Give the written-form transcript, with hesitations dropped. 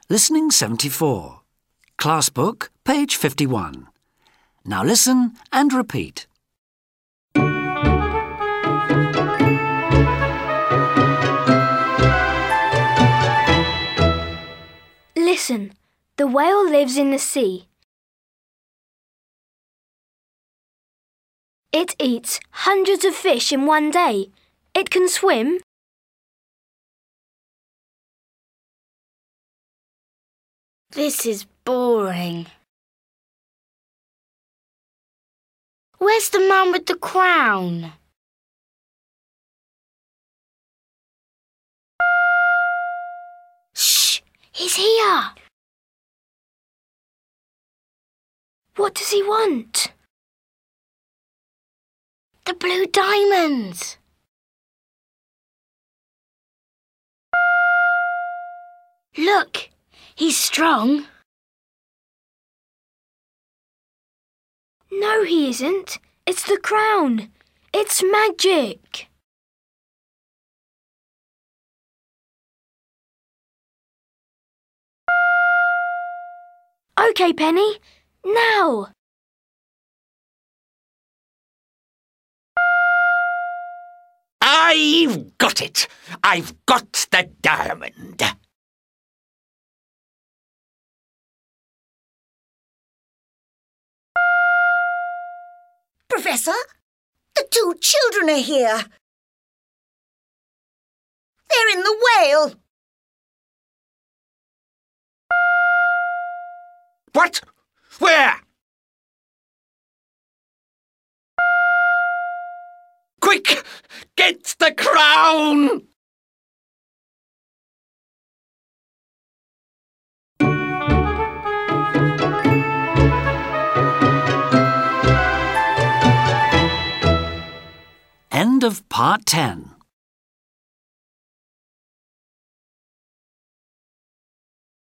Listening 74. Class book, page 51. Now listen and repeat. Listen. The whale lives in the sea. It eats hundreds of fish in one day. It can swim. This is boring. Where's the man with the crown? Shh! He's here! What does he want? The blue diamonds! Look! He's strong. No, he isn't. It's the crown. It's magic. OK, Penny. Now. I've got it. I've got the diamond. Professor, the two children are here. They're in the whale. What? Where? Quick! Get the crown! End of part 10.